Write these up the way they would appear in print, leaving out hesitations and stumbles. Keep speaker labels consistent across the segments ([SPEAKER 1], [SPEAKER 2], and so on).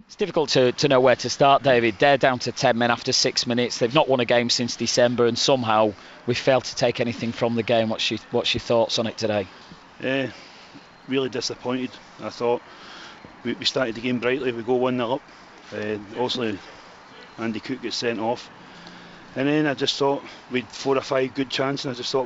[SPEAKER 1] It's difficult to know where to start, David. They're down to 10 men after 6 minutes. They've not won a game since December, and somehow we failed to take anything from the game. What's your thoughts on it today?
[SPEAKER 2] Really disappointed. I thought we started the game brightly. We go 1-0 up. Obviously, Andy Cook gets sent off. And then I just thought we'd 4 or 5 good chances. I just thought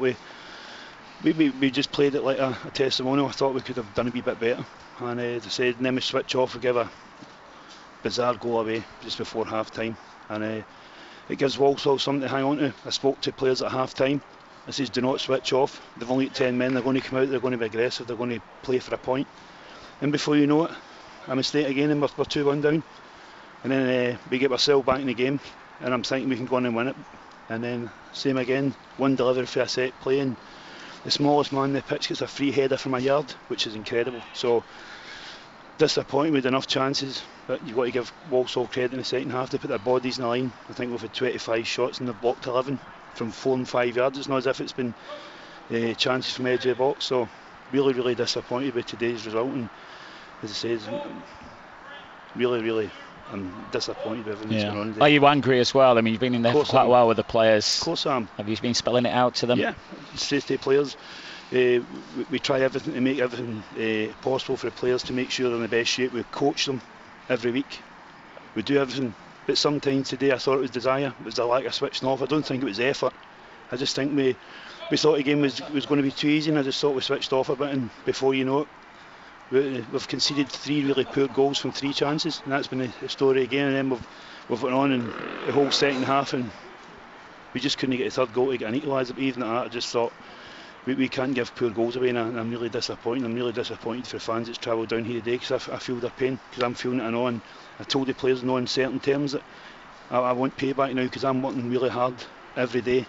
[SPEAKER 2] we just played it like a testimonial. I thought we could have done a wee bit better. And as I said, then we switch off. We give a bizarre goal away just before half time, and it gives Walsall something to hang on to. I spoke to players at half time. I says, do not switch off. They've only got 10 men. They're going to come out, they're going to be aggressive, they're going to play for a point. And before you know it, a mistake again, and we're 2-1 down. And then we get ourselves back in the game, and I'm thinking we can go on and win it. And then same again, one delivery for a set play, and the smallest man in the pitch gets a free header from a yard, which is incredible. So disappointing with enough chances, but you've got to give Walsall credit in the second half. They put their bodies in the line. I think we've had 25 shots and they've blocked 11 from 4 and 5 yards. It's not as if it's been chances from edge of the box. So really disappointed with today's result, and as I said, really I'm disappointed with everything that's going on today.
[SPEAKER 1] Are you angry as well? I mean, you've been in there for quite a while with the players.
[SPEAKER 2] Of course I am.
[SPEAKER 1] Have you been spelling it out to them?
[SPEAKER 2] Yeah, says to the players, we try everything to make everything possible for the players to make sure they're in the best shape. We coach them every week. We do everything. But sometimes today I thought it was desire. It was the lack of switching off. I don't think it was effort. I just think we thought the game was going to be too easy, and I just thought we switched off a bit, and before you know it, we've conceded 3 really poor goals from 3 chances, and that's been the story again. And then we've went on in the whole second half, and we just couldn't get a third goal to get an equaliser. But even at that, I just thought we can't give poor goals away, and I'm really disappointed. I'm really disappointed for the fans that's travelled down here today, because I feel their pain, because I'm feeling it. I know, and I told the players in no uncertain terms that I want payback now, because I'm working really hard every day,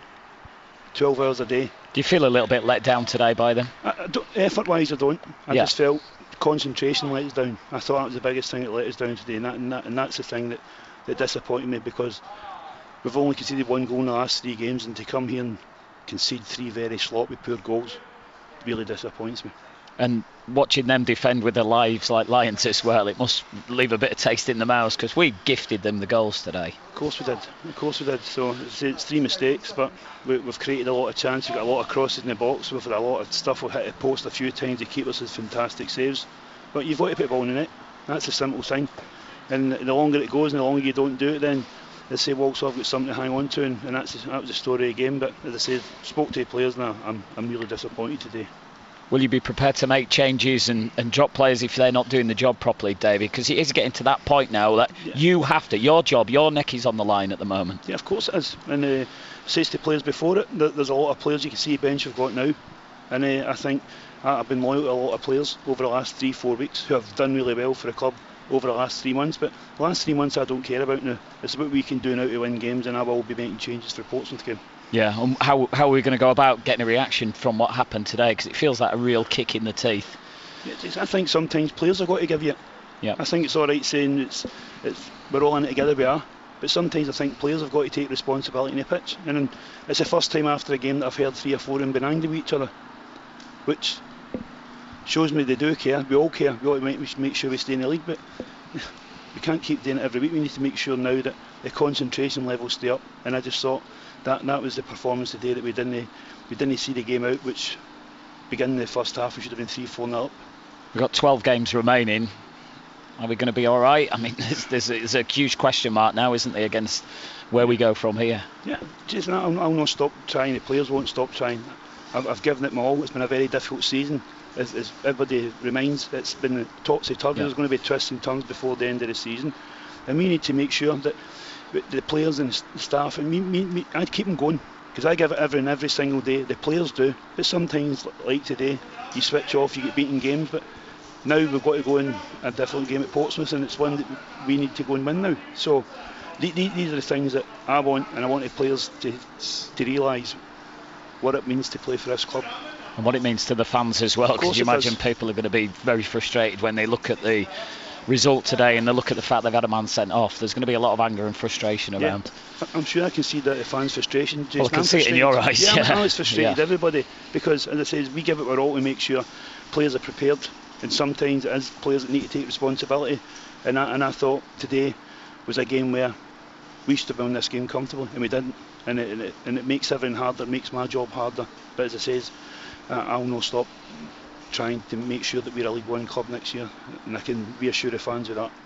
[SPEAKER 2] 12 hours a day.
[SPEAKER 1] Do you feel a little bit let down today by them?
[SPEAKER 2] Effort-wise, I don't. I just felt concentration let us down. I thought that was the biggest thing that let us down today, and that's the thing that disappointed me, because we've only conceded 1 goal in the last 3 games, and to come here and concede 3 very sloppy, poor goals really disappoints me.
[SPEAKER 1] And watching them defend with their lives like lions as well, it must leave a bit of taste in the mouth, because we gifted them the goals today.
[SPEAKER 2] Of course we did. So it's 3 mistakes, but we've created a lot of chances. We've got a lot of crosses in the box. We've had a lot of stuff. We've hit the post a few times. The keepers has fantastic saves, but you've got to put the ball in the net. That's a simple thing. And the longer it goes and the longer you don't do it, then they say Walsall have got something to hang on to, and that was the story of the game. But as I said, spoke to the players, and I'm really disappointed today.
[SPEAKER 1] Will you be prepared to make changes and drop players if they're not doing the job properly, David? Because it is getting to that point now that you have to. Your job, your neck is on the line at the moment.
[SPEAKER 2] Yeah, of course it is. And says to players before it, there's a lot of players you can see bench have got now. And I think I've been loyal to a lot of players over the last 3-4 weeks who have done really well for the club over the last 3 months. But the last 3 months I don't care about now. It's about what we can do now to win games, and I will be making changes for the Portsmouth game. Yeah,
[SPEAKER 1] how are we going to go about getting a reaction from what happened today? Because it feels like a real kick in the teeth.
[SPEAKER 2] I think sometimes players have got to give you it.
[SPEAKER 1] Yeah.
[SPEAKER 2] I think it's all right saying it's we're all in it together, we are. But sometimes I think players have got to take responsibility in the pitch. And it's the first time after a game that I've heard 3 or 4 of them been angry with each other, which shows me they do care. We all care. We ought to make sure we stay in the league, but we can't keep doing it every week. We need to make sure now that the concentration levels stay up. And I just thought that was the performance today, that we didn't see the game out, which beginning the first half we should have been 3-4 up.
[SPEAKER 1] We've got 12 games remaining. Are we going to be all right? I mean, there's a huge question mark now, isn't there, against where we go from here?
[SPEAKER 2] Yeah, Jason, I'll not stop trying. The players won't stop trying. I've given it my all. It's been a very difficult season. As everybody reminds, it's been topsy-turvy. There's going to be twists and turns before the end of the season, and we need to make sure that the players and staff, and I'd keep them going, because I give it every single day. The players do, but sometimes, like today, you switch off, you get beaten games. But now we've got to go in a different game at Portsmouth, and it's one that we need to go and win now. So these are the things that I want, and I want the players to realise what it means to play for this club.
[SPEAKER 1] And what it means to the fans as well, because you imagine people are going to be very frustrated when they look at the result today and they look at the fact they've had a man sent off. There's going to be a lot of anger and frustration around.
[SPEAKER 2] I'm sure I can see that the fans' frustration. Jason,
[SPEAKER 1] well, I can see it in your eyes.
[SPEAKER 2] Yeah, I was frustrated, everybody, because as I say, we give it our all to make sure players are prepared, and sometimes it is players that need to take responsibility And I thought today was a game where we should have won this game comfortably, and we didn't. And it makes everything harder, it makes my job harder. But as I says, I'll not stop trying to make sure that we're a League One club next year, and I can reassure the fans of that.